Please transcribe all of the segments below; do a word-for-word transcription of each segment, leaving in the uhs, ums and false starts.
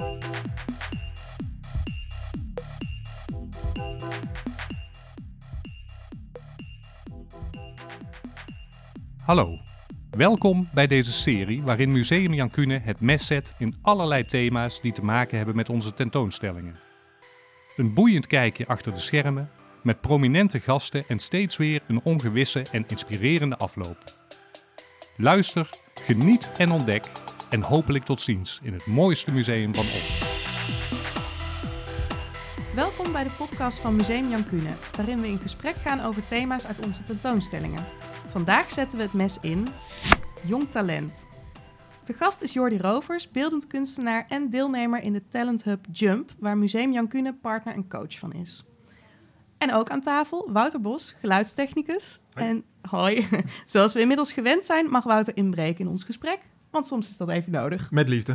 Hallo, welkom bij deze serie waarin Museum Jan Kuene het mes zet in allerlei thema's die te maken hebben met onze tentoonstellingen. Een boeiend kijkje achter de schermen, met prominente gasten en steeds weer een ongewisse en inspirerende afloop. Luister, geniet en ontdek en hopelijk tot ziens in het mooiste museum van Os. Welkom bij de podcast van Museum Jan Kuene, waarin we in gesprek gaan over thema's uit onze tentoonstellingen. Vandaag zetten we het mes in Jong Talent. De gast is Jordi Rovers, beeldend kunstenaar en deelnemer in de Talent Hub Jump, waar Museum Jan Kuene partner en coach van is. En ook aan tafel Wouter Bos, geluidstechnicus. Hoi. En hoi, zoals we inmiddels gewend zijn, mag Wouter inbreken in ons gesprek, want soms is dat even nodig. Met liefde.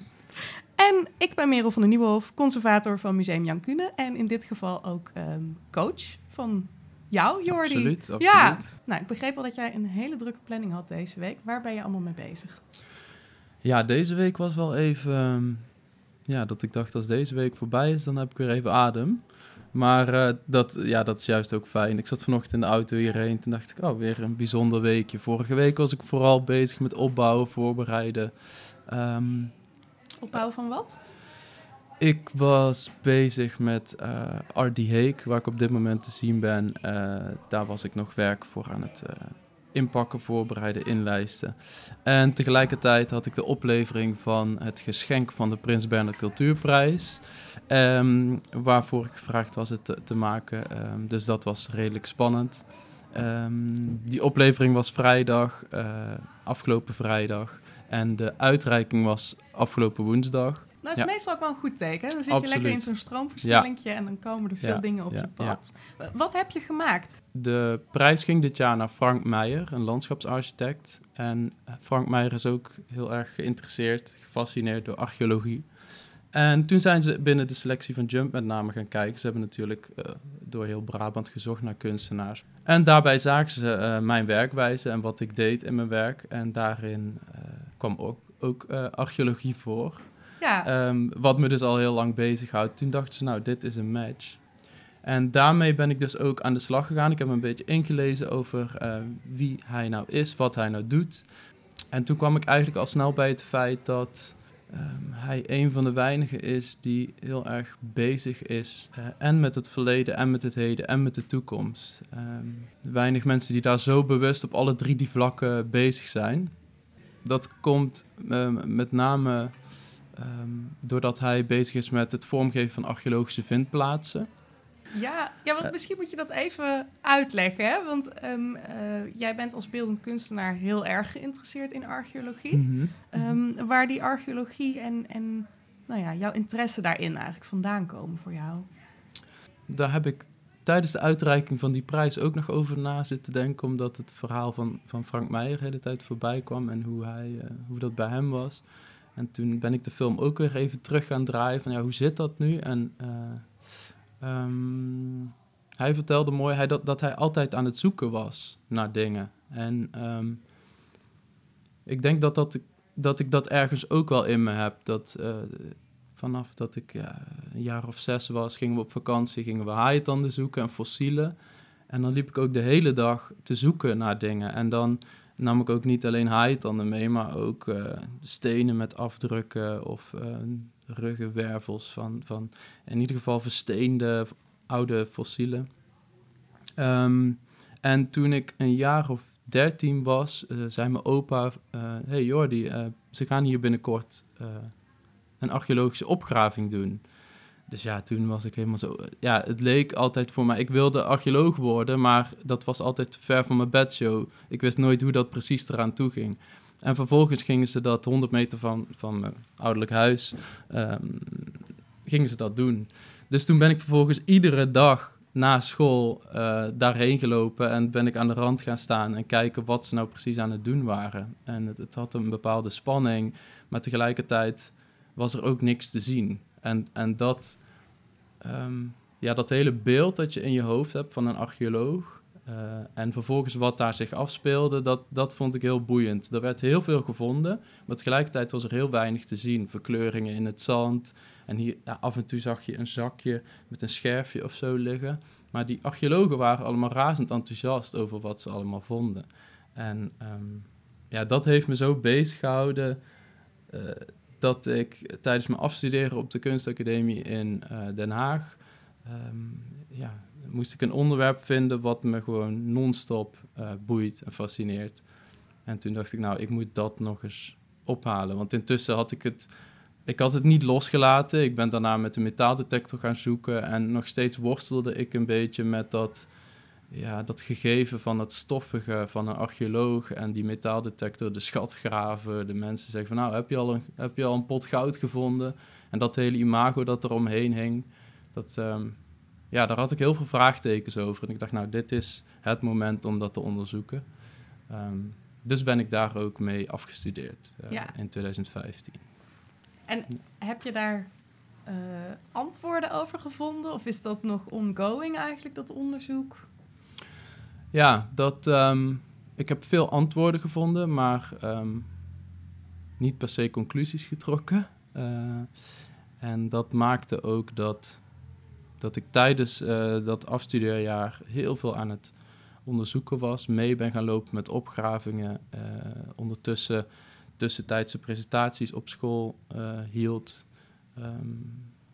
En ik ben Merel van der Nieuwenhof, conservator van Museum Jan Kuene en in dit geval ook um, coach van jou, Jordi. Absoluut, absoluut. Ja, nou, ik begreep wel dat jij een hele drukke planning had deze week. Waar ben je allemaal mee bezig? Ja, deze week was wel even... Um, ja, dat ik dacht, als deze week voorbij is, dan heb ik weer even adem. Maar uh, dat, ja, dat is juist ook fijn. Ik zat vanochtend in de auto hierheen. Toen dacht ik, oh, weer een bijzonder weekje. Vorige week was ik vooral bezig met opbouwen, voorbereiden. Um, Opbouwen van wat? Ik was bezig met uh, Art The Hague, waar ik op dit moment te zien ben. Uh, daar was ik nog werk voor aan het uh, inpakken, voorbereiden, inlijsten. En tegelijkertijd had ik de oplevering van het geschenk van de Prins Bernhard Cultuurprijs. Um, waarvoor ik gevraagd was het te, te maken. Um, dus dat was redelijk spannend. Um, die oplevering was vrijdag, uh, afgelopen vrijdag. En de uitreiking was afgelopen woensdag. Nou, dat is Ja. meestal ook wel een goed teken. Dan zit Absoluut. je lekker in zo'n stroomversnellingje en dan komen er veel Ja. dingen op Ja. je pad. Ja. Wat heb je gemaakt? De prijs ging dit jaar naar Frank Meijer, een landschapsarchitect. En Frank Meijer is ook heel erg geïnteresseerd, gefascineerd door archeologie. En toen zijn ze binnen de selectie van Jump met name gaan kijken. Ze hebben natuurlijk uh, door heel Brabant gezocht naar kunstenaars. En daarbij zagen ze uh, mijn werkwijze en wat ik deed in mijn werk. En daarin uh, kwam ook, ook uh, archeologie voor. Ja. Um, wat me dus al heel lang bezighoudt. Toen dachten ze, nou, dit is een match. En daarmee ben ik dus ook aan de slag gegaan. Ik heb me een beetje ingelezen over uh, wie hij nou is, wat hij nou doet. En toen kwam ik eigenlijk al snel bij het feit dat um, hij een van de weinigen is die heel erg bezig is. Uh, en met het verleden, en met het heden, en met de toekomst. Um, weinig mensen die daar zo bewust op alle drie die vlakken bezig zijn. Dat komt um, met name um, doordat hij bezig is met het vormgeven van archeologische vindplaatsen. Ja, ja, want misschien moet je dat even uitleggen, hè? Want um, uh, jij bent als beeldend kunstenaar heel erg geïnteresseerd in archeologie. Mm-hmm. Um, waar die archeologie en, en nou ja, jouw interesse daarin eigenlijk vandaan komen voor jou? Daar heb ik tijdens de uitreiking van die prijs ook nog over na zitten denken, omdat het verhaal van, van Frank Meijer de hele tijd voorbij kwam en hoe, hij, uh, hoe dat bij hem was. En toen ben ik de film ook weer even terug gaan draaien van ja, hoe zit dat nu? En uh, um, hij vertelde mooi hij dat, dat hij altijd aan het zoeken was naar dingen. En um, ik denk dat, dat, ik, dat ik dat ergens ook wel in me heb. Dat uh, vanaf dat ik ja, een jaar of zes was, gingen we op vakantie, gingen we haaientanden zoeken en fossielen. En dan liep ik ook de hele dag te zoeken naar dingen. En dan nam ik ook niet alleen haaientanden mee, maar ook uh, stenen met afdrukken of uh, ruggenwervels van, van in ieder geval versteende oude fossielen. Um, en toen ik een jaar of dertien was, uh, zei mijn opa, uh, hey Jordi, uh, ze gaan hier binnenkort uh, een archeologische opgraving doen. Dus ja, toen was ik helemaal zo... Ja, het leek altijd voor mij... Ik wilde archeoloog worden, maar dat was altijd te ver van mijn bedshow. Ik wist nooit hoe dat precies eraan toe ging. En vervolgens gingen ze dat honderd meter van, van mijn ouderlijk huis... Um, gingen ze dat doen. Dus toen ben ik vervolgens iedere dag na school uh, daarheen gelopen... en ben ik aan de rand gaan staan en kijken wat ze nou precies aan het doen waren. En het, het had een bepaalde spanning, maar tegelijkertijd was er ook niks te zien. En, en dat, um, ja, dat hele beeld dat je in je hoofd hebt van een archeoloog... Uh, en vervolgens wat daar zich afspeelde, dat, dat vond ik heel boeiend. Er werd heel veel gevonden, maar tegelijkertijd was er heel weinig te zien. Verkleuringen in het zand en hier, ja, af en toe zag je een zakje met een scherfje of zo liggen. Maar die archeologen waren allemaal razend enthousiast over wat ze allemaal vonden. En um, ja, dat heeft me zo bezig gehouden uh, dat ik tijdens mijn afstuderen op de kunstacademie in uh, Den Haag... Um, ja, moest ik een onderwerp vinden wat me gewoon non-stop uh, boeit en fascineert. En toen dacht ik, nou, ik moet dat nog eens ophalen. Want intussen had ik het... Ik had het niet losgelaten. Ik ben daarna met de metaaldetector gaan zoeken. En nog steeds worstelde ik een beetje met dat... Ja, dat gegeven van het stoffige van een archeoloog en die metaaldetector, de schatgraven. De mensen zeggen van, nou, heb je al een, heb je al een pot goud gevonden? En dat hele imago dat er omheen hing, dat... Um, Ja, daar had ik heel veel vraagtekens over. En ik dacht, nou, dit is het moment om dat te onderzoeken. Um, dus ben ik daar ook mee afgestudeerd uh, ja. in twintig vijftien. En heb je daar uh, antwoorden over gevonden? Of is dat nog ongoing eigenlijk, dat onderzoek? Ja, dat, um, ik heb veel antwoorden gevonden, maar um, niet per se conclusies getrokken. Uh, en dat maakte ook dat... dat ik tijdens uh, dat afstudeerjaar heel veel aan het onderzoeken was. Mee ben gaan lopen met opgravingen. Uh, ondertussen tussentijdse presentaties op school uh, hield. Um,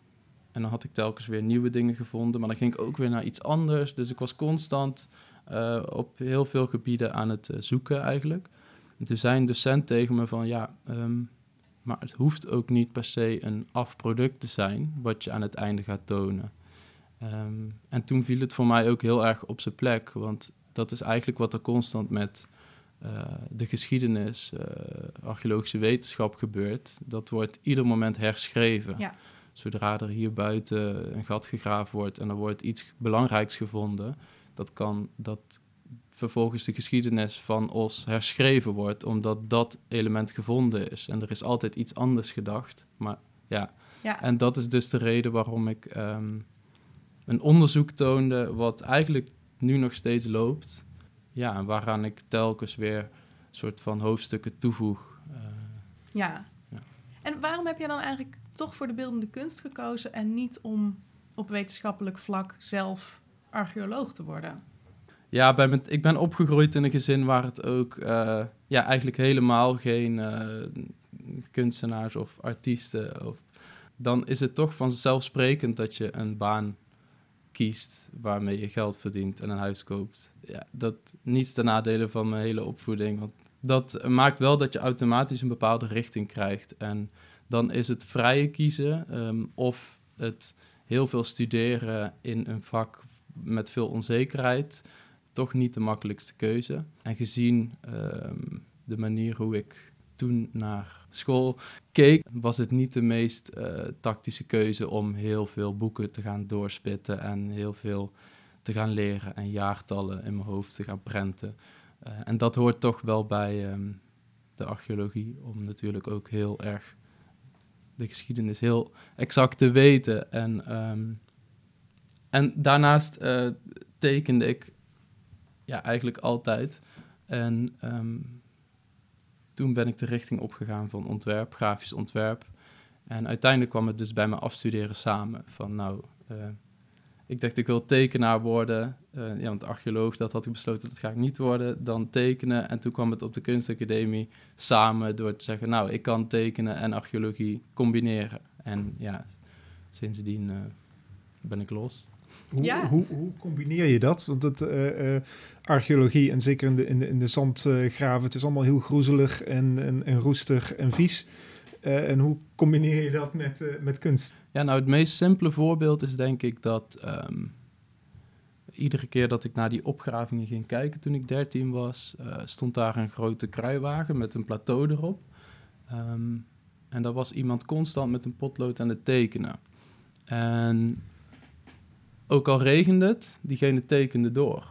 en dan had ik telkens weer nieuwe dingen gevonden. Maar dan ging ik ook weer naar iets anders. Dus ik was constant uh, op heel veel gebieden aan het uh, zoeken eigenlijk. En toen zei een docent tegen me van... ja, um, maar het hoeft ook niet per se een afproduct te zijn... wat je aan het einde gaat tonen. Um, en toen viel het voor mij ook heel erg op zijn plek, want dat is eigenlijk wat er constant met uh, de geschiedenis, uh, archeologische wetenschap gebeurt. Dat wordt ieder moment herschreven. Ja. Zodra er hier buiten een gat gegraven wordt en er wordt iets belangrijks gevonden, dat kan dat vervolgens de geschiedenis van Oss herschreven wordt, omdat dat element gevonden is. En er is altijd iets anders gedacht, maar ja. ja. En dat is dus de reden waarom ik... Um, een onderzoek toonde wat eigenlijk nu nog steeds loopt. Ja, en waaraan ik telkens weer een soort van hoofdstukken toevoeg. Uh, ja. ja. En waarom heb je dan eigenlijk toch voor de beeldende kunst gekozen... en niet om op wetenschappelijk vlak zelf archeoloog te worden? Ja, bij mijn, ik ben opgegroeid in een gezin waar het ook... Uh, ja, eigenlijk helemaal geen uh, kunstenaars of artiesten... Of, dan is het toch vanzelfsprekend dat je een baan... kiest waarmee je geld verdient en een huis koopt. Ja, dat niets ten nadele van mijn hele opvoeding. Want dat maakt wel dat je automatisch een bepaalde richting krijgt. En dan is het vrije kiezen um, of het heel veel studeren in een vak met veel onzekerheid toch niet de makkelijkste keuze. En gezien um, de manier hoe ik toen naar school keek, was het niet de meest uh, tactische keuze om heel veel boeken te gaan doorspitten en heel veel te gaan leren en jaartallen in mijn hoofd te gaan prenten. Uh, en dat hoort toch wel bij um, de archeologie, om natuurlijk ook heel erg de geschiedenis heel exact te weten. En, um, en daarnaast uh, tekende ik ja, eigenlijk altijd. En um, toen ben ik de richting opgegaan van ontwerp, grafisch ontwerp. En uiteindelijk kwam het dus bij mijn afstuderen samen. Van nou, uh, ik dacht ik wil tekenaar worden. Uh, ja, want archeoloog, dat had ik besloten, dat ga ik niet worden. Dan tekenen. En toen kwam het op de kunstacademie samen door te zeggen... nou, ik kan tekenen en archeologie combineren. En ja, sindsdien uh, ben ik los. Hoe, ja. hoe, hoe combineer je dat? Want het, uh, uh, archeologie en zeker in de, in de, in de zandgraven, uh, het is allemaal heel groezelig en, en, en roestig en vies. Uh, en hoe combineer je dat met, uh, met kunst? Ja, nou het meest simpele voorbeeld is denk ik dat um, iedere keer dat ik naar die opgravingen ging kijken toen ik dertien was, uh, stond daar een grote kruiwagen met een plateau erop. Um, en daar was iemand constant met een potlood aan het tekenen. En ook al regende het, diegene tekende door.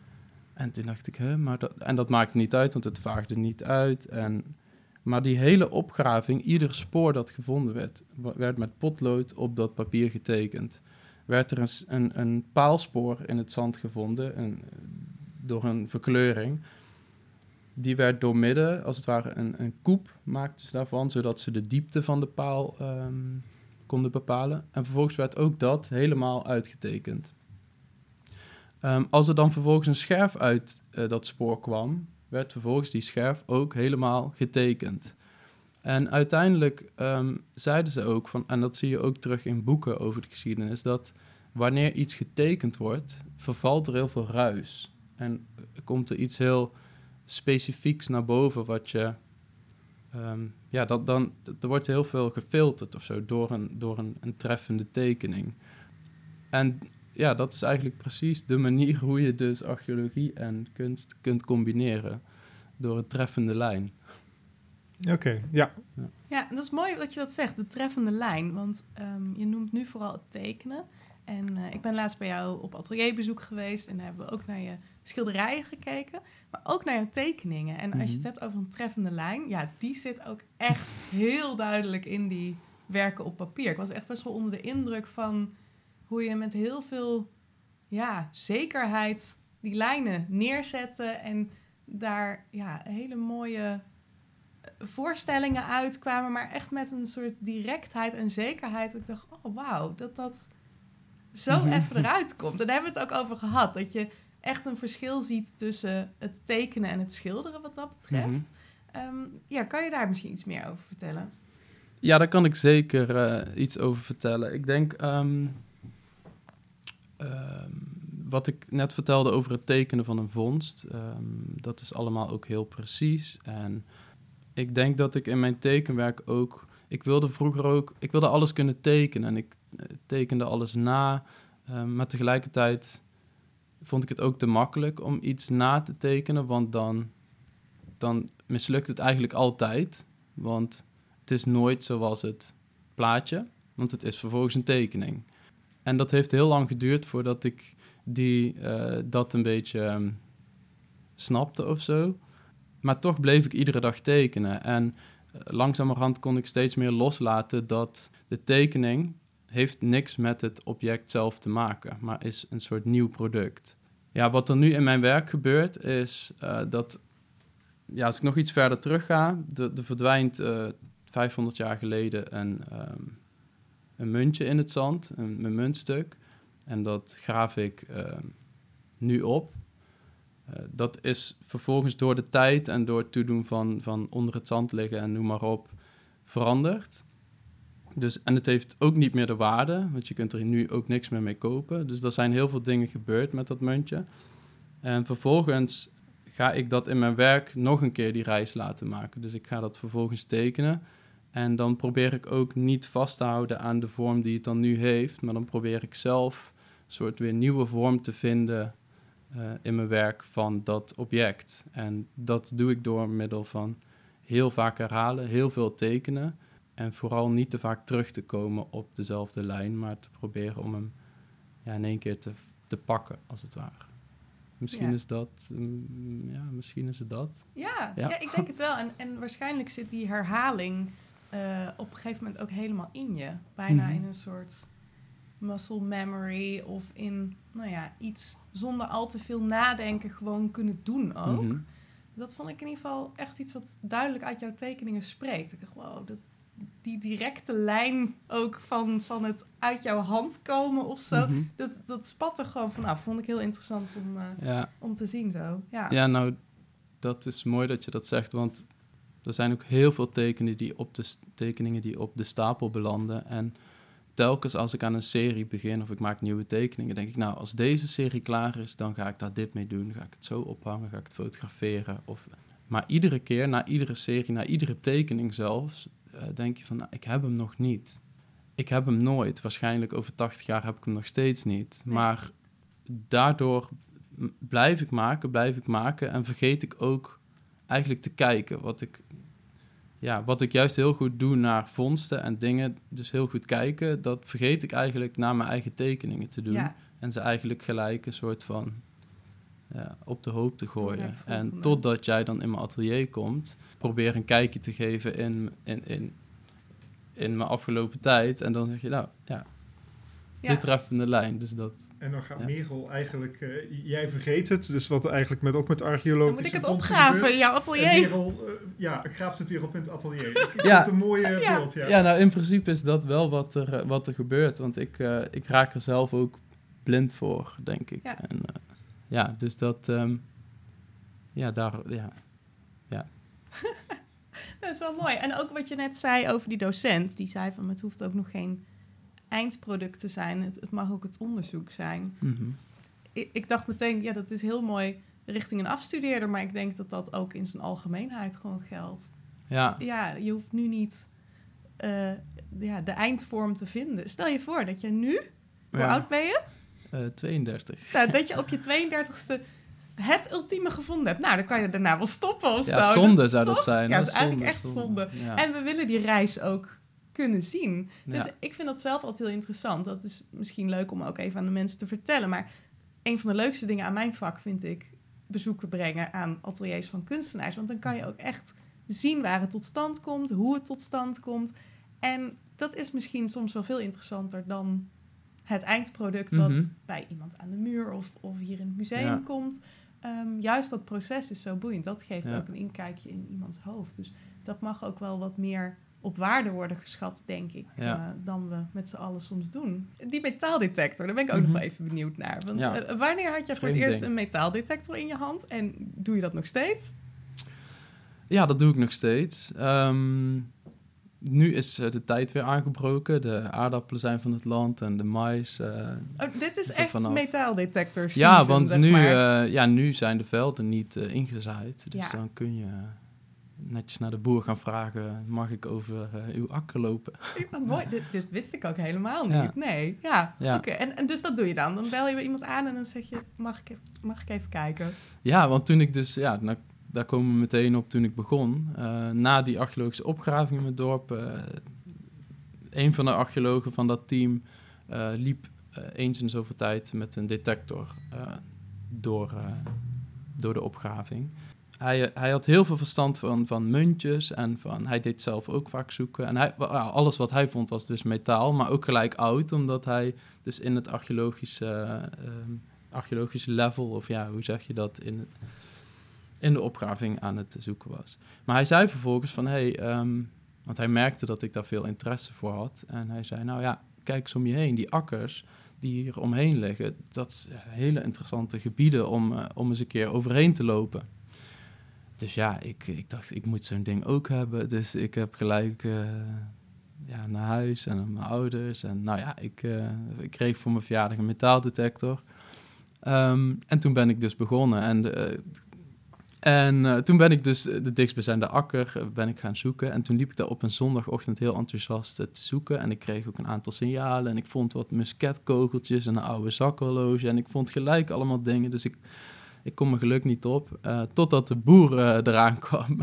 En toen dacht ik, hè, maar dat... En dat maakte niet uit, want het vaagde niet uit. En... Maar die hele opgraving, ieder spoor dat gevonden werd, werd met potlood op dat papier getekend. Werd er een, een, een paalspoor in het zand gevonden, een, door een verkleuring. Die werd doormidden, als het ware, een, een koep maakten ze daarvan, zodat ze de diepte van de paal um, konden bepalen. En vervolgens werd ook dat helemaal uitgetekend. Um, als er dan vervolgens een scherf uit uh, dat spoor kwam, werd vervolgens die scherf ook helemaal getekend. En uiteindelijk um, zeiden ze ook, van, en dat zie je ook terug in boeken over de geschiedenis, dat wanneer iets getekend wordt, vervalt er heel veel ruis. En komt er iets heel specifieks naar boven, wat je... Um, ja, dat, dan, er wordt heel veel gefilterd of zo door een, door een, een treffende tekening. En ja, dat is eigenlijk precies de manier hoe je dus archeologie en kunst kunt combineren. Door een treffende lijn. Oké, okay, ja. ja. Ja, dat is mooi dat je dat zegt, de treffende lijn. Want um, je noemt nu vooral het tekenen. En uh, ik ben laatst bij jou op atelierbezoek geweest en daar hebben we ook naar je schilderijen gekeken, maar ook naar jouw tekeningen. En mm-hmm. als je het hebt over een treffende lijn, ja, die zit ook echt heel duidelijk in die werken op papier. Ik was echt best wel onder de indruk van hoe je met heel veel ja, zekerheid die lijnen neerzette en daar ja, hele mooie voorstellingen uitkwamen, maar echt met een soort directheid en zekerheid. Ik dacht, oh wauw, dat dat zo even eruit komt. En daar hebben we het ook over gehad, dat je echt een verschil ziet tussen het tekenen en het schilderen wat dat betreft. Mm-hmm. Um, ja, kan je daar misschien iets meer over vertellen? Ja, daar kan ik zeker uh, iets over vertellen. Ik denk, um, um, wat ik net vertelde over het tekenen van een vondst, um, dat is allemaal ook heel precies. En ik denk dat ik in mijn tekenwerk ook, ik wilde vroeger ook, ik wilde alles kunnen tekenen en ik tekende alles na, uh, maar tegelijkertijd vond ik het ook te makkelijk om iets na te tekenen, want dan, dan mislukt het eigenlijk altijd, want het is nooit zoals het plaatje, want het is vervolgens een tekening. En dat heeft heel lang geduurd voordat ik die, uh, dat een beetje um, snapte of zo. Maar toch bleef ik iedere dag tekenen. En uh, langzamerhand kon ik steeds meer loslaten dat de tekening heeft niks met het object zelf te maken, maar is een soort nieuw product. Ja, wat er nu in mijn werk gebeurt is uh, dat, ja, als ik nog iets verder terug ga, er verdwijnt uh, vijfhonderd jaar geleden een, um, een muntje in het zand, een, een muntstuk. En dat graaf ik uh, nu op. Uh, dat is vervolgens door de tijd en door het toedoen van, van onder het zand liggen en noem maar op, veranderd. Dus, en het heeft ook niet meer de waarde, want je kunt er nu ook niks meer mee kopen. Dus er zijn heel veel dingen gebeurd met dat muntje. En vervolgens ga ik dat in mijn werk nog een keer die reis laten maken. Dus ik ga dat vervolgens tekenen. En dan probeer ik ook niet vast te houden aan de vorm die het dan nu heeft, maar dan probeer ik zelf een soort weer nieuwe vorm te vinden uh, in mijn werk van dat object. En dat doe ik door middel van heel vaak herhalen, heel veel tekenen. En vooral niet te vaak terug te komen op dezelfde lijn, maar te proberen om hem ja, in één keer te, te pakken, als het ware. Misschien ja. is dat, um, ja, misschien is het dat. Ja, ja. ja ik denk het wel. En, en waarschijnlijk zit die herhaling uh, op een gegeven moment ook helemaal in je. Bijna mm-hmm. in een soort muscle memory of in, nou ja, iets zonder al te veel nadenken gewoon kunnen doen ook. Mm-hmm. Dat vond ik in ieder geval echt iets wat duidelijk uit jouw tekeningen spreekt. Ik dacht, wow, dat... die directe lijn ook van, van het uit jouw hand komen of zo, mm-hmm. dat, dat spat er gewoon vanaf. Vond ik heel interessant om, uh, ja. om te zien zo. Ja. ja, nou, dat is mooi dat je dat zegt, want er zijn ook heel veel tekeningen die op de, tekeningen die op de stapel belanden. En telkens als ik aan een serie begin of ik maak nieuwe tekeningen, denk ik, nou, als deze serie klaar is, dan ga ik daar dit mee doen. Ga ik het zo ophangen, ga ik het fotograferen. Of... Maar iedere keer, na iedere serie, na iedere tekening zelfs, Uh, denk je van, nou, ik heb hem nog niet. Ik heb hem nooit. Waarschijnlijk over tachtig jaar heb ik hem nog steeds niet. Nee. Maar daardoor blijf ik maken, blijf ik maken en vergeet ik ook eigenlijk te kijken. Wat ik, ja, wat ik juist heel goed doe naar vondsten en dingen, dus heel goed kijken, dat vergeet ik eigenlijk naar mijn eigen tekeningen te doen. Ja. En ze eigenlijk gelijk een soort van ja, op de hoop te gooien. En totdat jij dan in mijn atelier komt, probeer een kijkje te geven in, in, in, in mijn afgelopen tijd. En dan zeg je, nou, ja. Ja. de treffende lijn. Dus dat, En dan gaat Ja. Merel eigenlijk, uh, jij vergeet het, dus wat eigenlijk met, ook met Dan archeologische moet ik het fondsen opgraven gebeurt. in jouw En atelier. Merel, uh, ja, graaft het hier op in het atelier. Ik, ik Ja. vind het een mooie Ja. beeld, ja. ja, nou in principe is dat wel wat er, uh, wat er gebeurt. Want ik, uh, ik raak er zelf ook blind voor, denk ik. Ja. En, uh, ja, dus dat... Um, ja, daar... Ja. Dat is wel mooi. En ook wat je net zei over die docent. Die zei van, het hoeft ook nog geen eindproduct te zijn. Het, het mag ook het onderzoek zijn. Mm-hmm. Ik, ik dacht meteen, ja, dat is heel mooi richting een afstudeerder. Maar ik denk dat dat ook in zijn algemeenheid gewoon geldt. Ja, Ja, je hoeft nu niet uh, ja, de eindvorm te vinden. Stel je voor dat je nu, hoe Ja. oud ben je? uh, tweeëndertig. Nou, dat je op je tweeëndertigste het ultieme gevonden hebt. Nou, dan kan je daarna wel stoppen of Ja, zo. zonde Dat- zou dat toch? zijn. Ja, hè? het is eigenlijk echt zonde. Ja. En we willen die reis ook kunnen zien. Dus Ja. ik vind dat zelf altijd heel interessant. Dat is misschien leuk om ook even aan de mensen te vertellen. Maar een van de leukste dingen aan mijn vak vind ik bezoeken brengen aan ateliers van kunstenaars. Want dan kan je ook echt zien waar het tot stand komt, hoe het tot stand komt. En dat is misschien soms wel veel interessanter dan het eindproduct wat Mhm. bij iemand aan de muur of, of hier in het museum Ja. komt. Um, juist dat proces is zo boeiend. Dat geeft Ja. ook een inkijkje in iemands hoofd. Dus dat mag ook wel wat meer op waarde worden geschat, denk ik, Ja. uh, dan we met z'n allen soms doen. Die metaaldetector, daar ben ik ook Mhm. nog wel even benieuwd naar. Want Ja. uh, wanneer had je voor het Vreemd eerst ding. een metaaldetector in je hand? En doe je dat nog steeds? Ja, dat doe ik nog steeds. Um, nu is uh, de tijd weer aangebroken. De aardappelen zijn van het land en de mais. Uh, Oh, dit is er echt vanaf. metaaldetector season, ja, want zeg nu, maar. uh, ja, nu zijn de velden niet uh, ingezaaid. Dus Ja. dan kun je netjes naar de boer gaan vragen... mag ik over uh, uw akker lopen? Ja, mooi, dit, dit wist ik ook helemaal niet. Ja. Nee, ja, Ja. oké. En, en dus dat doe je dan? Dan bel je weer iemand aan en dan zeg je... mag ik, mag ik even kijken? Ja, want toen ik dus... Ja, nou, daar komen we meteen op toen ik begon. Uh, na die archeologische opgraving in mijn dorp... Uh, een van de archeologen van dat team uh, liep uh, eens in zoveel tijd met een detector uh, door, uh, door de opgraving. Hij, hij had heel veel verstand van, van muntjes en van, hij deed zelf ook vaak zoeken. En hij, well, alles wat hij vond was dus metaal, maar ook gelijk oud, omdat hij dus in het archeologische, uh, um, archeologische level, of ja, hoe zeg je dat, in, in de opgraving aan het zoeken was. Maar hij zei vervolgens van, hey, um, want hij merkte dat ik daar veel interesse voor had. En hij zei, nou ja, kijk eens om je heen, die akkers die hier omheen liggen, dat zijn hele interessante gebieden om, uh, om eens een keer overheen te lopen. Dus ja, ik, ik dacht, ik moet zo'n ding ook hebben. Dus ik heb gelijk uh, ja, naar huis en naar mijn ouders. En nou ja, ik, uh, ik kreeg voor mijn verjaardag een metaaldetector. Um, en toen ben ik dus begonnen. En, de, en uh, toen ben ik dus de dichtstbijzijnde akker uh, ben ik gaan zoeken. En toen liep ik daar op een zondagochtend heel enthousiast uh, te zoeken. En ik kreeg ook een aantal signalen. En ik vond wat musketkogeltjes en een oude zakhorloge. En ik vond gelijk allemaal dingen. Dus ik... Ik kon mijn geluk niet op, uh, totdat de boer uh, eraan kwam.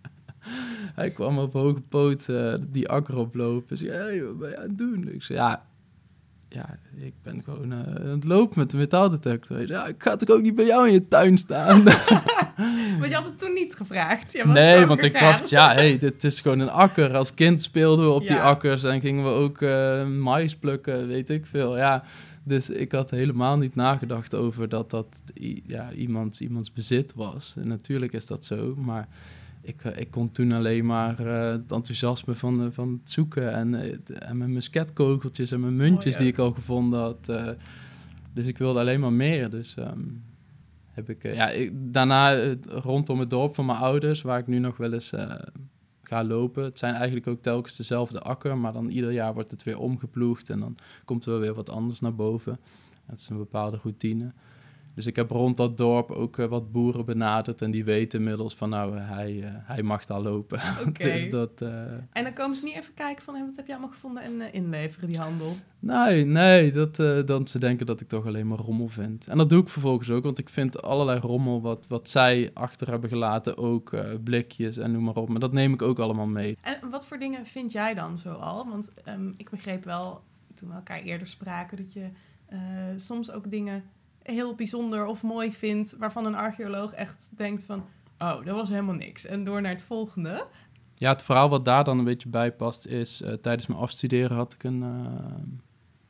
Hij kwam op hoge poot uh, die akker oplopen. Dus zei, hey, wat ben je aan het doen? Ik zei, ja, ja ik ben gewoon uh, aan het lopen met de metaaldetector. Hij zei, ja, ik ga toch ook niet bij jou in je tuin staan? Maar je had het toen niet gevraagd? Je was Nee, want gegaan. ik dacht, ja, hey, dit is gewoon een akker. Als kind speelden we op Ja. die akkers en gingen we ook uh, mais plukken, weet ik veel, ja... Dus ik had helemaal niet nagedacht over dat dat i- ja, iemand, iemands bezit was. En natuurlijk is dat zo, maar ik, uh, ik kon toen alleen maar uh, het enthousiasme van, uh, van het zoeken... en, uh, en mijn musketkogeltjes en mijn muntjes Oh, ja. die ik al gevonden had. Uh, dus ik wilde alleen maar meer. Dus um, heb ik, uh, ja, ik, daarna uh, rondom het dorp van mijn ouders, waar ik nu nog wel eens... Uh, ga lopen. Het zijn eigenlijk ook telkens dezelfde akker, maar dan ieder jaar wordt het weer omgeploegd en dan komt er wel weer wat anders naar boven. Dat is een bepaalde routine. Dus ik heb rond dat dorp ook uh, wat boeren benaderd en die weten inmiddels van nou, uh, hij, uh, hij mag daar lopen. Oké. Dus dat... Uh... En dan komen ze niet even kijken van, hey, wat heb je allemaal gevonden en uh, inleveren die handel? Nee, nee, dat, uh, dan ze denken dat ik toch alleen maar rommel vind. En dat doe ik vervolgens ook, want ik vind allerlei rommel wat, wat zij achter hebben gelaten, ook uh, blikjes en noem maar op. Maar dat neem ik ook allemaal mee. En wat voor dingen vind jij dan zo al? Want um, ik begreep wel, toen we elkaar eerder spraken, dat je uh, soms ook dingen heel bijzonder of mooi vindt, waarvan een archeoloog echt denkt van, oh, dat was helemaal niks. En door naar het volgende. Ja, het verhaal wat daar dan een beetje bij past is... Uh, tijdens mijn afstuderen had ik een, uh,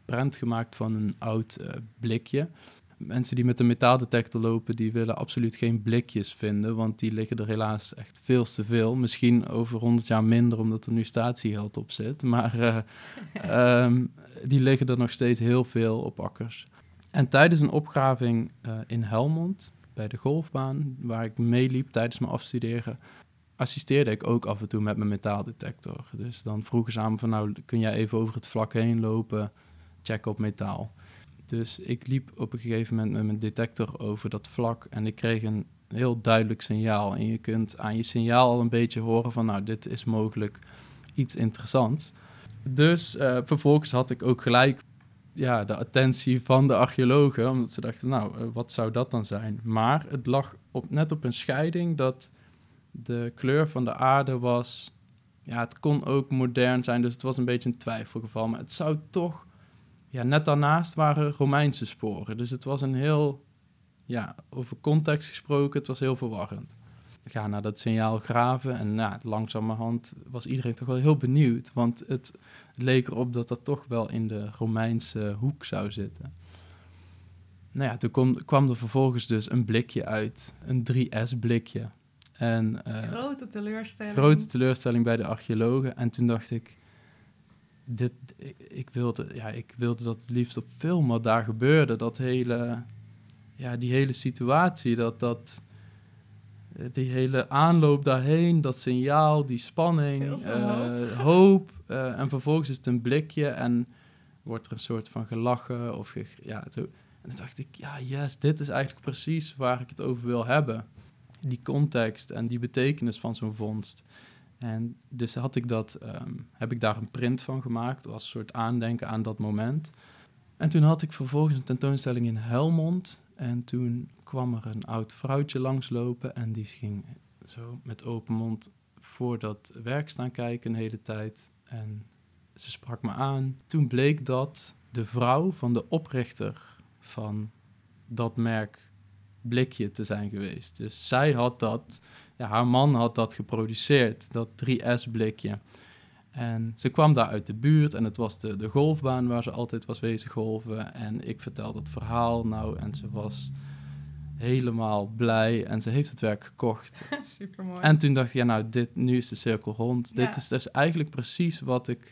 prent gemaakt van een oud uh, blikje. Mensen die met een metaaldetector lopen, die willen absoluut geen blikjes vinden, want die liggen er helaas echt veel te veel. Misschien over honderd jaar minder, omdat er nu statiegeld op zit. Maar uh, um, die liggen er nog steeds heel veel op akkers. En tijdens een opgraving uh, in Helmond, bij de golfbaan, waar ik meeliep tijdens mijn afstuderen, assisteerde ik ook af en toe met mijn metaaldetector. Dus dan vroegen ze aan me van, nou, kun jij even over het vlak heen lopen, checken op metaal. Dus ik liep op een gegeven moment met mijn detector over dat vlak en ik kreeg een heel duidelijk signaal. En je kunt aan je signaal al een beetje horen van, nou, dit is mogelijk iets interessants. Dus uh, vervolgens had ik ook gelijk ja, de attentie van de archeologen, omdat ze dachten, nou, uh, wat zou dat dan zijn? Maar het lag op, net op een scheiding dat de kleur van de aarde was, ja, het kon ook modern zijn, dus het was een beetje een twijfelgeval. Maar het zou toch, ja, net daarnaast waren Romeinse sporen. Dus het was een heel, ja, over context gesproken, het was heel verwarrend. We gaan naar dat signaal graven en nou, langzamerhand was iedereen toch wel heel benieuwd, want het leek erop dat dat toch wel in de Romeinse hoek zou zitten. Nou ja, toen kom, kwam er vervolgens dus een blikje uit, een drie S blikje. En, uh, grote teleurstelling. Grote teleurstelling bij de archeologen. En toen dacht ik, dit, ik, ik, wilde, ja, ik wilde dat het liefst op film wat daar gebeurde. Dat hele, ja, die hele situatie, dat, dat, die hele aanloop daarheen, dat signaal, die spanning, uh, hoop. Uh, en vervolgens is het een blikje en wordt er een soort van gelachen. Of ge, ja, zo. En toen dacht ik, ja, yes, dit is eigenlijk precies waar ik het over wil hebben. Die context en die betekenis van zo'n vondst. En dus had ik dat, um, heb ik daar een print van gemaakt als een soort aandenken aan dat moment. En toen had ik vervolgens een tentoonstelling in Helmond. En toen kwam er een oud vrouwtje langslopen en die ging zo met open mond voor dat werk staan kijken een hele tijd. En ze sprak me aan. Toen bleek dat de vrouw van de oprichter van dat merk blikje te zijn geweest. Dus zij had dat, ja, haar man had dat geproduceerd, dat drie S blikje. En ze kwam daar uit de buurt en het was de, de golfbaan waar ze altijd was wezen golven. En ik vertelde het verhaal, nou, en ze was helemaal blij en ze heeft het werk gekocht. Supermooi. En toen dacht ik, ja, nou, dit, nu is de cirkel rond. Ja. Dit is dus eigenlijk precies wat ik,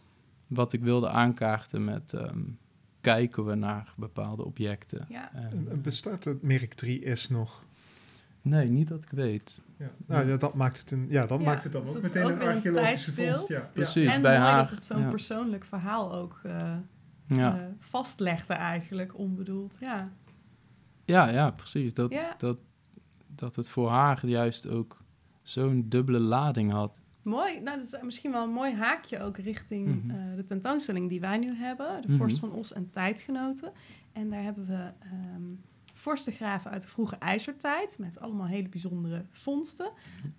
wat ik wilde aankaarten met Um, kijken we naar bepaalde objecten. Ja. En, bestaat het merk drie S nog? Nee, niet dat ik weet. Ja. Nou, ja, dat maakt het, een, ja, dat Ja, maakt het dan dus ook dat is meteen ook een weer een archeologische tijdsbeeld. vondst. Ja. Precies, En bij mooi haar. dat het zo'n ja. persoonlijk verhaal ook uh, Ja. uh, vastlegde eigenlijk, onbedoeld. Ja, Ja, ja, precies. Dat, Ja. Dat, dat het voor haar juist ook zo'n dubbele lading had. mooi. Nou, dat is misschien wel een mooi haakje ook richting Mhm. uh, de tentoonstelling die wij nu hebben. De Mhm. Vorst van Os en Tijdgenoten. En daar hebben we um, vorstengraven uit de vroege ijzertijd met allemaal hele bijzondere vondsten.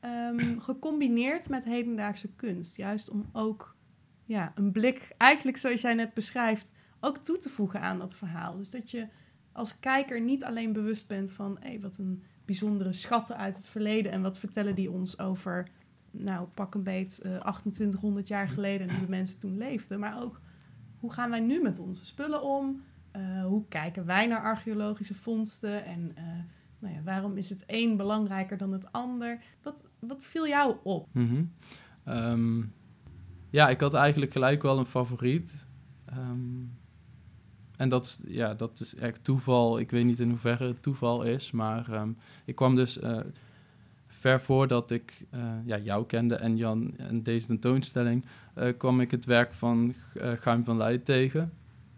Um, gecombineerd met hedendaagse kunst. Juist om ook ja, een blik, eigenlijk zoals jij net beschrijft, ook toe te voegen aan dat verhaal. Dus dat je als kijker niet alleen bewust bent van hey, wat een bijzondere schatten uit het verleden en wat vertellen die ons over, nou, pak een beet uh, achtentwintighonderd jaar geleden en hoe de mensen toen leefden. Maar ook, hoe gaan wij nu met onze spullen om? Uh, hoe kijken wij naar archeologische vondsten? En uh, nou ja, waarom is het een belangrijker dan het ander? Wat, wat viel jou op? Mm-hmm. Um, ja, ik had eigenlijk gelijk wel een favoriet. Um, en dat is, ja, dat is echt toeval. Ik weet niet in hoeverre het toeval is, maar um, ik kwam dus Uh, ver voordat ik uh, ja, jou kende en Jan en deze tentoonstelling, uh, kwam ik het werk van uh, Chaim van Leij tegen.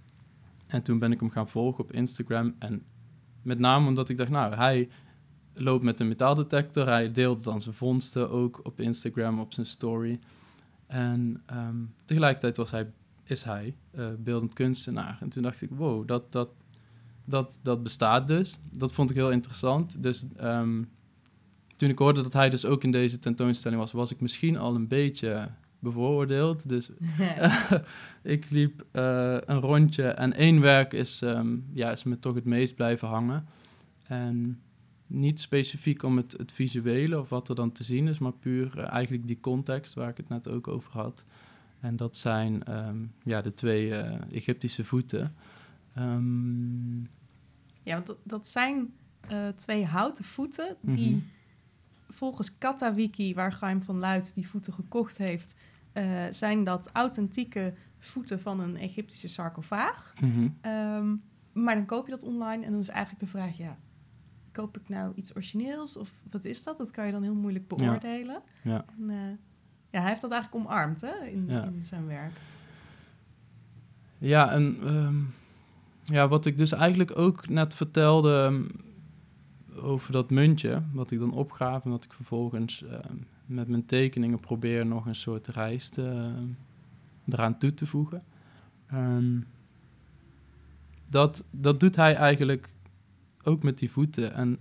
En toen ben ik hem gaan volgen op Instagram. En met name omdat ik dacht, nou, hij loopt met een metaaldetector. Hij deelde dan zijn vondsten ook op Instagram, op zijn story. En um, tegelijkertijd was hij, is hij uh, beeldend kunstenaar. En toen dacht ik, wow, dat, dat, dat, dat bestaat dus. Dat vond ik heel interessant. Dus Um, toen ik hoorde dat hij dus ook in deze tentoonstelling was, was ik misschien al een beetje bevooroordeeld. Dus uh, ik liep uh, een rondje en één werk is, um, ja, is me toch het meest blijven hangen. En niet specifiek om het, het visuele of wat er dan te zien is, maar puur uh, eigenlijk die context waar ik het net ook over had. En dat zijn um, ja, de twee uh, Egyptische voeten. Um, ja, want dat, dat zijn uh, twee houten voeten die mm-hmm. volgens Katawiki, waar Chaim van Luit die voeten gekocht heeft, uh, zijn dat authentieke voeten van een Egyptische sarcofaag. Mm-hmm. Um, maar dan koop je dat online en dan is eigenlijk de vraag, ja, koop ik nou iets origineels of wat is dat? Dat kan je dan heel moeilijk beoordelen. Ja. Ja. En, uh, ja, hij heeft dat eigenlijk omarmd, hè, in, ja. in zijn werk. Ja, en um, ja, wat ik dus eigenlijk ook net vertelde um, over dat muntje, wat ik dan opgaaf en dat ik vervolgens uh, met mijn tekeningen probeer nog een soort rijst uh, eraan toe te voegen. Um, dat, dat doet hij eigenlijk ook met die voeten. En,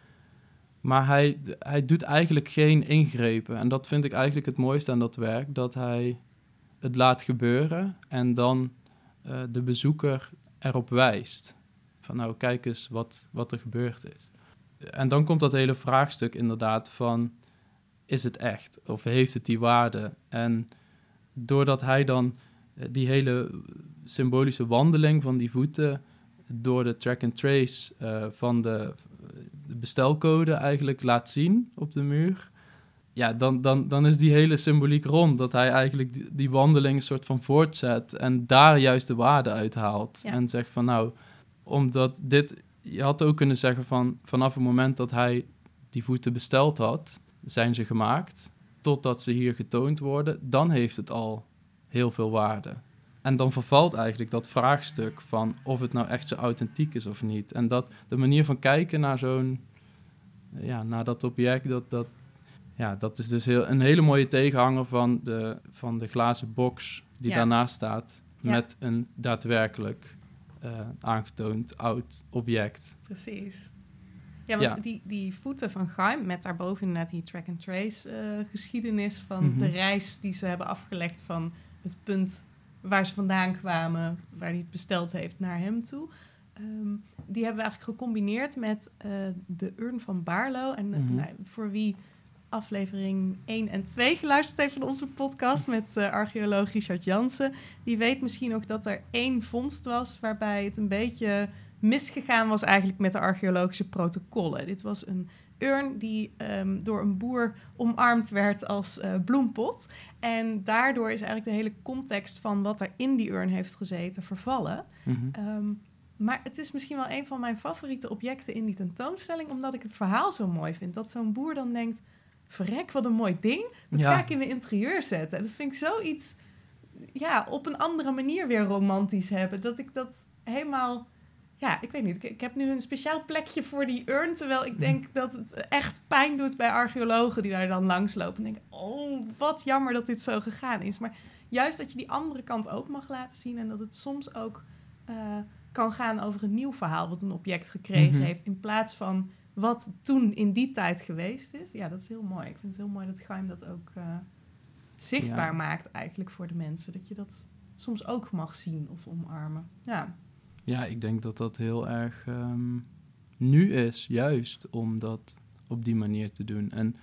maar hij, hij doet eigenlijk geen ingrepen. En dat vind ik eigenlijk het mooiste aan dat werk, dat hij het laat gebeuren en dan uh, de bezoeker erop wijst. Van nou, kijk eens wat, wat er gebeurd is. En dan komt dat hele vraagstuk inderdaad van, is het echt? Of heeft het die waarde? En doordat hij dan uh, die hele symbolische wandeling van die voeten door de track and trace uh, van de, de bestelcode eigenlijk laat zien op de muur, ja, dan, dan, dan is die hele symboliek rond. Dat hij eigenlijk die, die wandeling een soort van voortzet en daar juist de waarde uithaalt. Ja. En zegt van nou, omdat dit, je had ook kunnen zeggen van vanaf het moment dat hij die voeten besteld had, zijn ze gemaakt, totdat ze hier getoond worden, dan heeft het al heel veel waarde. En dan vervalt eigenlijk dat vraagstuk van of het nou echt zo authentiek is of niet. En dat de manier van kijken naar zo'n, ja, naar dat object, dat, dat, ja, dat is dus heel, een hele mooie tegenhanger van de, van de glazen box die ja. daarnaast staat, ja. met een daadwerkelijk uh, aangetoond oud object. Precies. Ja, want ja. Die, die voeten van Chaim, met daarboven inderdaad die track-and-trace uh, geschiedenis van mm-hmm. de reis die ze hebben afgelegd van het punt waar ze vandaan kwamen, waar hij het besteld heeft, naar hem toe. Um, die hebben we eigenlijk gecombineerd met uh, de urn van Baarlo. En mm-hmm. nou, voor wie aflevering één en twee geluisterd heeft van onze podcast met uh, archeoloog Richard Jansen, die weet misschien ook dat er één vondst was waarbij het een beetje misgegaan was eigenlijk met de archeologische protocollen. Dit was een urn die um, door een boer omarmd werd als uh, bloempot. En daardoor is eigenlijk de hele context van wat er in die urn heeft gezeten vervallen. Mm-hmm. Um, maar het is misschien wel een van mijn favoriete objecten in die tentoonstelling, omdat ik het verhaal zo mooi vind. Dat zo'n boer dan denkt, verrek, wat een mooi ding. Dat ja. ga ik in mijn interieur zetten. En dat vind ik zoiets, ja, op een andere manier weer romantisch hebben. Dat ik dat helemaal, ja, ik weet niet. Ik, ik heb nu een speciaal plekje voor die urn, terwijl ik denk dat het echt pijn doet bij archeologen die daar dan langslopen. En denken, oh, wat jammer dat dit zo gegaan is. Maar juist dat je die andere kant ook mag laten zien en dat het soms ook uh, kan gaan over een nieuw verhaal wat een object gekregen mm-hmm. heeft, in plaats van wat toen in die tijd geweest is. Ja, dat is heel mooi. Ik vind het heel mooi dat Chaim dat ook uh, zichtbaar ja. maakt eigenlijk voor de mensen. Dat je dat soms ook mag zien of omarmen. Ja, ja ik denk dat dat heel erg um, nu is, juist om dat op die manier te doen. En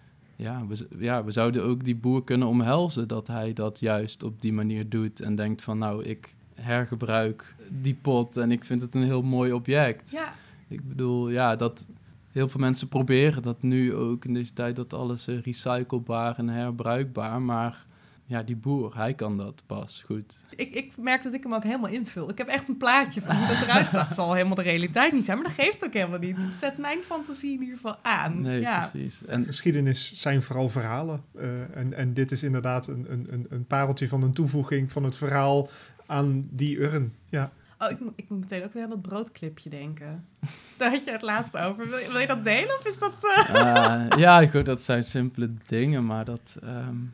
ja we, ja, we zouden ook die boer kunnen omhelzen dat hij dat juist op die manier doet en denkt van nou, ik hergebruik die pot en ik vind het een heel mooi object. Ja. Ik bedoel, ja, dat heel veel mensen proberen dat nu ook in deze tijd, dat alles uh, recyclebaar en herbruikbaar, maar ja, die boer, hij kan dat pas goed. Ik, ik merk dat ik hem ook helemaal invul. Ik heb echt een plaatje van hoe dat eruit zag. Het zal helemaal de realiteit niet zijn, maar dat geeft ook helemaal niet. Het zet mijn fantasie in ieder geval aan. Nee, ja. precies. En geschiedenis zijn vooral verhalen. Uh, en, en dit is inderdaad een, een, een pareltje van een toevoeging van het verhaal aan die urn. Ja. Oh, ik, ik moet meteen ook weer aan dat broodclipje denken. Daar had je het laatst over. Wil je, wil je dat delen of is dat... Uh... Uh, ja, goed, dat zijn simpele dingen, maar dat... Um,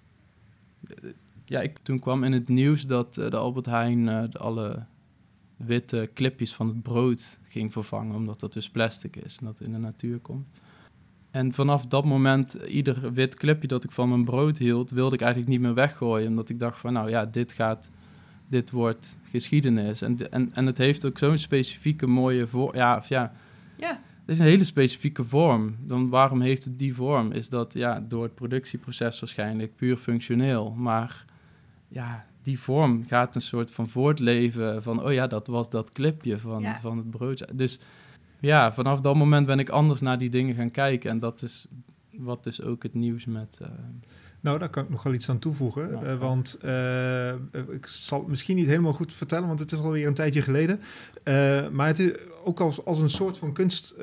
ja, ik, toen kwam in het nieuws dat uh, de Albert Heijn uh, de alle witte clipjes van het brood ging vervangen, omdat dat dus plastic is en dat in de natuur komt. En vanaf dat moment, ieder wit clipje dat ik van mijn brood hield, wilde ik eigenlijk niet meer weggooien, omdat ik dacht van, nou ja, dit gaat... Dit wordt geschiedenis. En, en, en het heeft ook zo'n specifieke mooie vorm. Ja, of ja, ja. Het is een hele specifieke vorm. Dan waarom heeft het die vorm? Is dat ja, door het productieproces waarschijnlijk puur functioneel. Maar ja, die vorm gaat een soort van voortleven van, oh ja, dat was dat clipje van, Ja. van het broodje. Dus ja, vanaf dat moment ben ik anders naar die dingen gaan kijken. En dat is wat dus ook het nieuws met... Uh, Nou, daar kan ik nog wel iets aan toevoegen. Ja, uh, want uh, ik zal het misschien niet helemaal goed vertellen, want het is alweer een tijdje geleden. Uh, maar het is ook als, als een soort van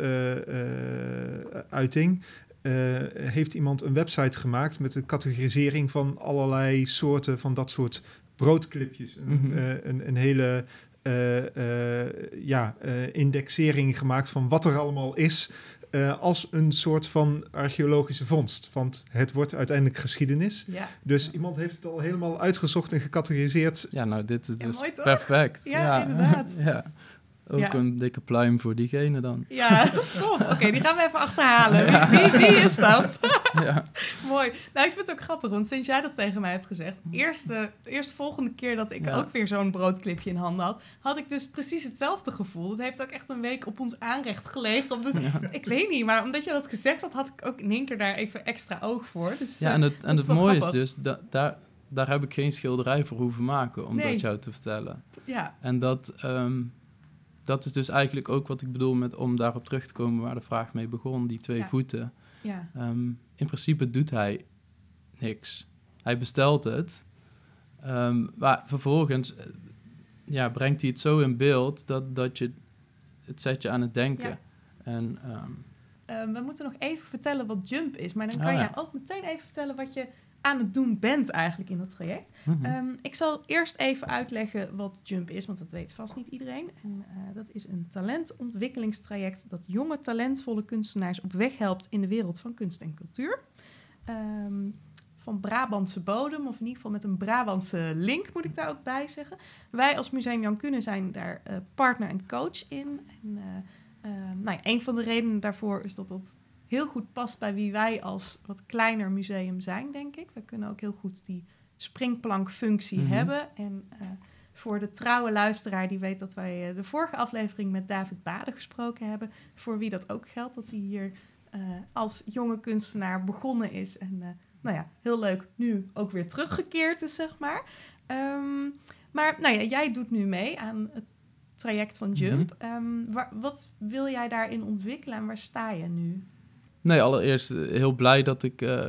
kunstuiting. Uh, uh, uh, heeft iemand een website gemaakt met een categorisering van allerlei soorten van dat soort broodclipjes. Mm-hmm. Uh, een, een hele uh, uh, ja, uh, indexering gemaakt van wat er allemaal is. Uh, als een soort van archeologische vondst. Want het wordt uiteindelijk geschiedenis. Ja. Dus ja. iemand heeft het al helemaal uitgezocht en gecategoriseerd. Ja, nou, dit is ja, dus mooi, perfect. Ja, ja, inderdaad. ja. Ook ja. een dikke pluim voor diegene dan. Ja, tof. Oké, okay, die gaan we even achterhalen. Ja. Wie, wie, wie is dat? Ja. Mooi. Nou, ik vind het ook grappig, want sinds jij dat tegen mij hebt gezegd... eerste, de eerste volgende keer dat ik ja. ook weer zo'n broodclipje in handen had... had ik dus precies hetzelfde gevoel. Het heeft ook echt een week op ons aanrecht gelegen. Op de, ja. Ik weet niet, maar omdat je dat gezegd had... had ik ook in één keer daar even extra oog voor. Dus, ja, en het, en het mooie grappig. is dus... Da, daar, daar heb ik geen schilderij voor hoeven maken... om nee. dat jou te vertellen. Ja. En dat... Um, Dat is dus eigenlijk ook wat ik bedoel met om daarop terug te komen waar de vraag mee begon, die twee ja. voeten. Ja. Um, in principe doet hij niks. Hij bestelt het, um, maar vervolgens uh, ja, brengt hij het zo in beeld dat, dat je het zet je aan het denken. Ja. En, um, uh, we moeten nog even vertellen wat Jump is, maar dan kan ah, jij ja. ook meteen even vertellen wat je aan het doen bent eigenlijk in dat traject. Mm-hmm. Um, ik zal eerst even uitleggen wat Jump is, want dat weet vast niet iedereen. En, uh, dat is een talentontwikkelingstraject dat jonge, talentvolle kunstenaars op weg helpt in de wereld van kunst en cultuur. Um, van Brabantse bodem, of in ieder geval met een Brabantse link, moet ik daar ook bij zeggen. Wij als Museum Jan Kuene zijn daar uh, partner en coach in. En, uh, uh, nou ja, een van de redenen daarvoor is dat dat heel goed past bij wie wij als wat kleiner museum zijn, denk ik. We kunnen ook heel goed die springplankfunctie mm-hmm. hebben. En uh, voor de trouwe luisteraar die weet dat wij uh, de vorige aflevering met David Bade gesproken hebben, voor wie dat ook geldt, dat hij hier uh, als jonge kunstenaar begonnen is. En uh, nou ja, heel leuk, nu ook weer teruggekeerd is, zeg maar. Um, maar nou ja, jij doet nu mee aan het traject van Jump. Mm-hmm. Um, waar, wat wil jij daarin ontwikkelen en waar sta je nu? Nee, allereerst heel blij dat ik uh,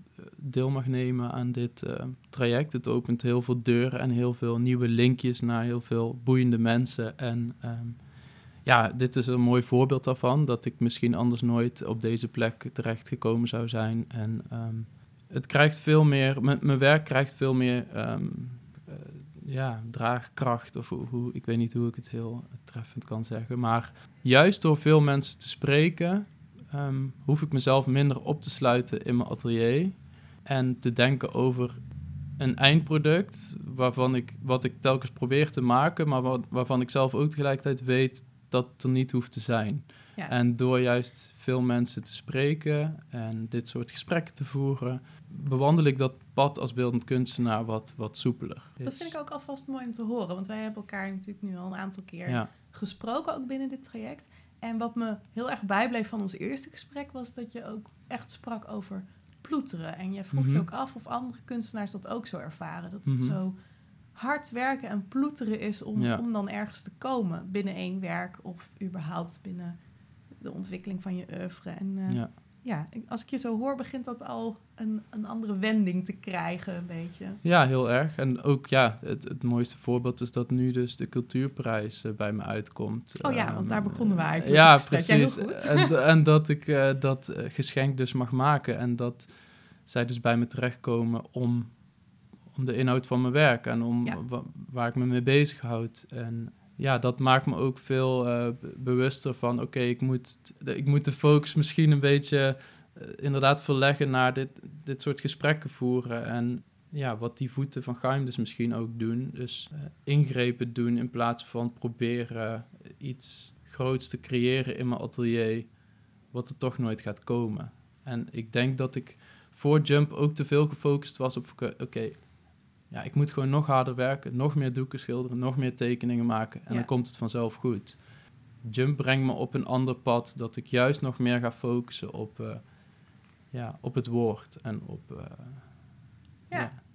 deel mag nemen aan dit uh, traject. Het opent heel veel deuren en heel veel nieuwe linkjes naar heel veel boeiende mensen. En um, ja, dit is een mooi voorbeeld daarvan, dat ik misschien anders nooit op deze plek terecht gekomen zou zijn. En um, het krijgt veel meer, m- mijn werk krijgt veel meer um, uh, ja, draagkracht. Of hoe, hoe, ik weet niet hoe ik het heel treffend kan zeggen. Maar juist door veel mensen te spreken, Um, hoef ik mezelf minder op te sluiten in mijn atelier en te denken over een eindproduct waarvan ik, wat ik telkens probeer te maken, maar wat, waarvan ik zelf ook tegelijkertijd weet dat het er niet hoeft te zijn. Ja. En door juist veel mensen te spreken en dit soort gesprekken te voeren, bewandel ik dat pad als beeldend kunstenaar wat, wat soepeler. Dat vind ik ook alvast mooi om te horen, want wij hebben elkaar natuurlijk nu al een aantal keer ja. gesproken, ook binnen dit traject. En wat me heel erg bijbleef van ons eerste gesprek was dat je ook echt sprak over ploeteren. En je vroeg mm-hmm. je ook af of andere kunstenaars dat ook zo ervaren. Dat mm-hmm. het zo hard werken en ploeteren is om, ja. om dan ergens te komen binnen één werk of überhaupt binnen de ontwikkeling van je oeuvre. En uh, ja. ja, als ik je zo hoor, begint dat al een, een andere wending te krijgen, een beetje. Ja, heel erg. En ook, ja, het, het mooiste voorbeeld is dat nu dus de cultuurprijs uh, bij me uitkomt. Oh ja, um, want daar begonnen we eigenlijk. Ja, precies. Ja, en, en dat ik uh, dat uh, geschenk dus mag maken. En dat zij dus bij me terechtkomen om, om de inhoud van mijn werk en om ja. wa- waar ik me mee bezighoud. En ja, dat maakt me ook veel uh, bewuster van, oké, okay, ik moet ik moet de focus misschien een beetje uh, inderdaad verleggen naar dit, dit soort gesprekken voeren. En ja, wat die voeten van Chaim dus misschien ook doen. Dus uh, ingrepen doen in plaats van proberen uh, iets groots te creëren in mijn atelier, wat er toch nooit gaat komen. En ik denk dat ik voor Jump ook te veel gefocust was op, oké, okay, ja, ik moet gewoon nog harder werken, nog meer doeken schilderen, nog meer tekeningen maken en ja. dan komt het vanzelf goed. Jump brengt me op een ander pad, dat ik juist nog meer ga focussen op, uh, ja, op het woord en op, uh, ja. ja,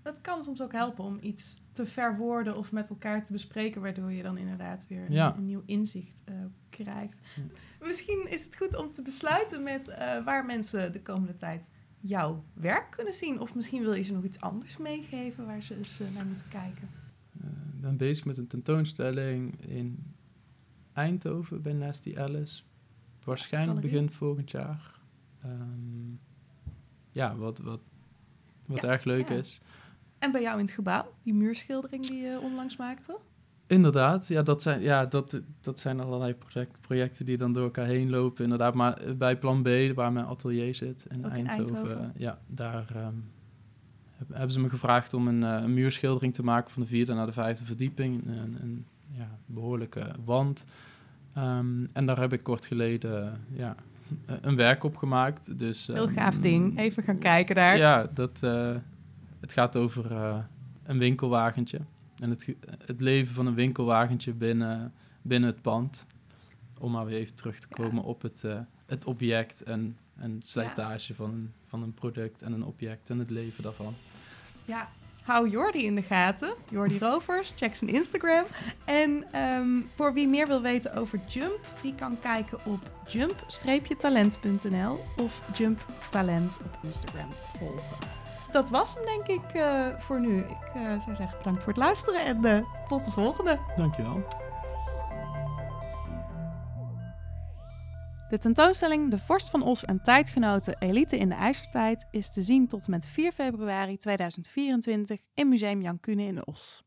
Het kan soms ook helpen om iets te verwoorden of met elkaar te bespreken, waardoor je dan inderdaad weer Ja. een, een nieuw inzicht uh, krijgt. Ja. Misschien is het goed om te besluiten met uh, waar mensen de komende tijd jouw werk kunnen zien. Of misschien wil je ze nog iets anders meegeven waar ze eens uh, naar moeten kijken. Uh, ik ben bezig met een tentoonstelling in Eindhoven bij Nasty Alice. Waarschijnlijk Galerie. begin volgend jaar. Um, ja, wat, wat, wat Ja, erg leuk ja. is. En bij jou in het gebouw, die muurschildering die je onlangs maakte? Inderdaad, ja, dat zijn, ja, dat, dat zijn allerlei project, projecten die dan door elkaar heen lopen. Inderdaad, maar bij Plan B, waar mijn atelier zit in Ook in Eindhoven, Eindhoven. ja, daar um, heb, hebben ze me gevraagd om een, uh, een muurschildering te maken van de vierde naar de vijfde verdieping. Een, een ja, behoorlijke wand. Um, en daar heb ik kort geleden ja, een werk op gemaakt. Dus, Heel um, gaaf ding. Even gaan kijken daar. Ja, dat, uh, het gaat over uh, een winkelwagentje. En het, het leven van een winkelwagentje binnen, binnen het pand. Om maar weer even terug te komen ja. op het, uh, het object en, en slijtage ja. van, van een product en een object en het leven daarvan. Ja, hou Jordi in de gaten. Jordi Rovers, check zijn Instagram. En um, voor wie meer wil weten over Jump, die kan kijken op jump talent punt n l of Jump Talent op Instagram volgen. Dat was hem, denk ik, uh, voor nu. Ik uh, zou zeggen bedankt voor het luisteren en uh, tot de volgende. Dankjewel. De tentoonstelling De Vorst van Os en tijdgenoten Elite in de IJzertijd is te zien tot en met vier februari tweeduizend vierentwintig in Museum Jan Kuene in Os.